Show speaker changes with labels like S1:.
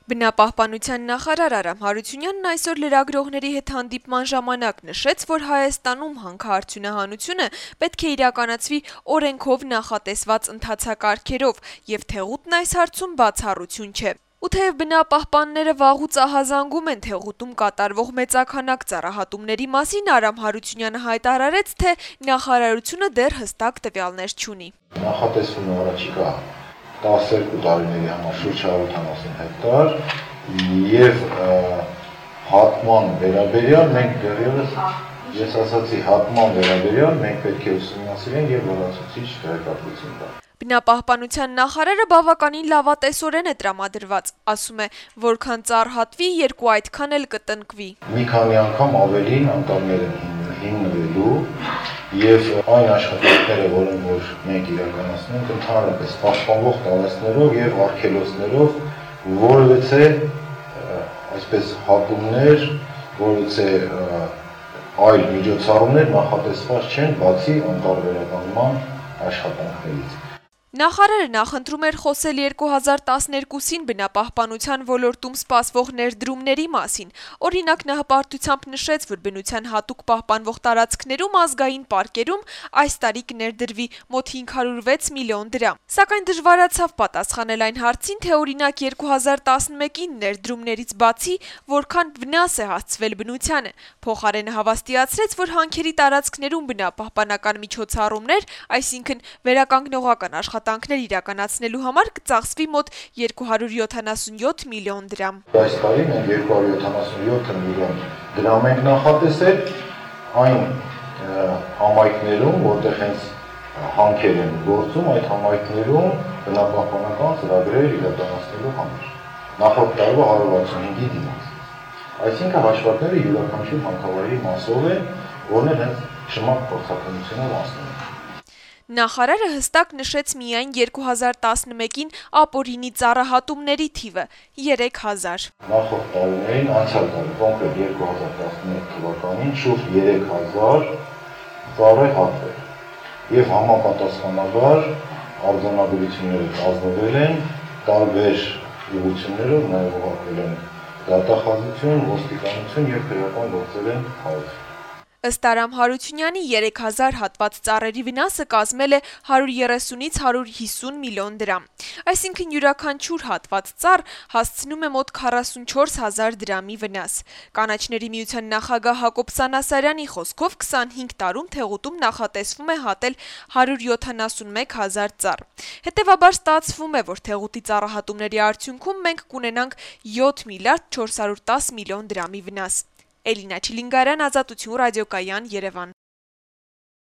S1: Բնապահպանության նախարար Արամ Հարությունյանն այսօր լրագրողների հետ հանդիպման ժամանակ նշեց, որ Հայաստանում հանքարդյունահանությունը պետք է իրականացվի օրենքով նախատեսված ընթացակարգերով, եւ թեղուտն այս հարցում բացառություն չէ։ Ու թեև բնապահպանները վաղուց ահազանգում են թեղուտում կատարվող մեծաքանակ ծառահատումների մասին, Արամ Հարությունյանը հայտարարեց, թե նախարարությունը դեռ հստակ տվյալներ չունի։
S2: Նախատեսվում է առաջիկա 12 տարիների համար շուրջ 170 հեկտար եւ հատման վերաբերյալ մենք դեռևս ես ասացի հատման վերաբերյալ մենք պետք է ուսումնասիրենք եւ լրացուցիչ տեղեկատվություն տանք։
S1: Բնապահպանության նախարարը բավականին լավատեսորեն է տրամադրված, ասում է, որքան ծառ հատվի, երկու այդքան էլ կտնկվի։
S2: Մի քանի անգամ ավելին անտառներ են հիմնվելու եւ այն աշխատանքները, որոնք որ մենք իրականացնում ենք, ընդհանրապես պաշտպանվող տարածքներով եւ արգելոցներով, որովհետեւ այսպես հատումներ, որովհետեւ այլ միջոցառումներ նախատեսված չեն բացի անտառ վերականգնման աշխատանքներից։
S1: Նախարարը նախընտրում էր խոսել 2012-ին բնապահպանության ոլորտում սպասվող ներդրումների մասին։ Օրինակ նա հպարտությամբ նշեց, որ բնության հատուկ պահպանվող տարածքներում ազգային պարկերում այս տարի կներդրվի մոտ 506 միլիոն դրամ։ Սակայն դժվարացավ պատասխանել այն հարցին, թե օրինակ 2011-ին ներդրումներից բացի որքան վնաս է հասցվել բնությանը։ Փոխարենը հավաստիացրեց, որ հանքերի տարածքներում բնապահպանական միջոցառումներ, այսինքն վերականգնողական աշխատանքներ իրականացնելու համար կծախսվի մոտ 277 միլիոն դրամ։
S2: Այս տարի մենք 277 միլիոն դրամ ենք նախատեսել այն համայնքներում, որտեղ հենց հանքեր են գործում, այդ համայնքներում բնապահպանական ծրագրեր իրականացնելու համար։ Նախորդ տարվա 165-ի դիմաց։ Այսինքն հաշվարկները յուրաքանչյուր հանքավայրի մասով է, որն էլ հենց շմակ փորձականությունով անցնում է։
S1: Նախարարը հստակ նշեց միայն 2011-ին ապօրինի ծառահատումների թիվը՝ 3000։
S2: Նախորդ տարիներին անցյալ տարի, կոնկրետ 2011 թվականին շուրջ 3000 ծառ է հատվել եւ համապատասխանաբար արձանագրությունները կազմվել են տարբեր ուղղություններով, նաեւ ուղղակել են դատախազություն, ոստիկանություն եւ քրեական գործեր են հայտ։
S1: Ըստ Արամ Հարությունյանի 3000 հատված ծառերի վնասը կազմել է 130-ից 150 միլիոն դրամ։ Այսինքն յուրաքանչյուր հատված ծառ հասցնում է մոտ 44000 դրամի վնաս։ Կանաչների միության նախագահ Հակոբ Սանասարյանի խոսքով 25 տարում թեղուտում նախատեսվում է հատել 171000 ծառ։ Հետևաբար ստացվում է, որ թեղուտի ծառահատումների արդյունքում մենք կունենանք 7 միլիարդ 410 միլիոն դրամի վնաս։ Էլինա Չիլինգարյան, Ազատություն ռադիոկայան, Երևան։